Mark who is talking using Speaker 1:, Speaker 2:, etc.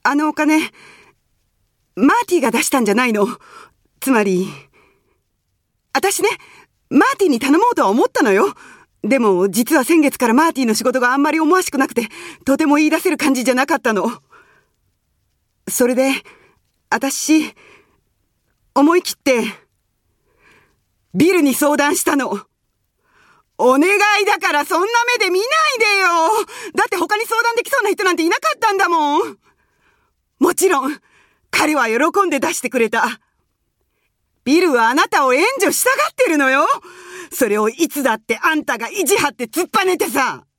Speaker 1: あのお金、マーティが出したんじゃないの。つまり、私ね、マーティに頼もうとは思ったのよ。でも、実は先月からマーティの仕事があんまり思わしくなくて、とても言い出せる感じじゃなかったの。それで、私、思い切って、ビルに相談したの。お願いだからそんな目で見ないでよ。だって他に相談できそうな人なんていなかったんだもん。もちろん、彼は喜んで出してくれた。ビルはあなたを援助したがってるのよ。それをいつだってあんたが意地張って突っぱねてさ。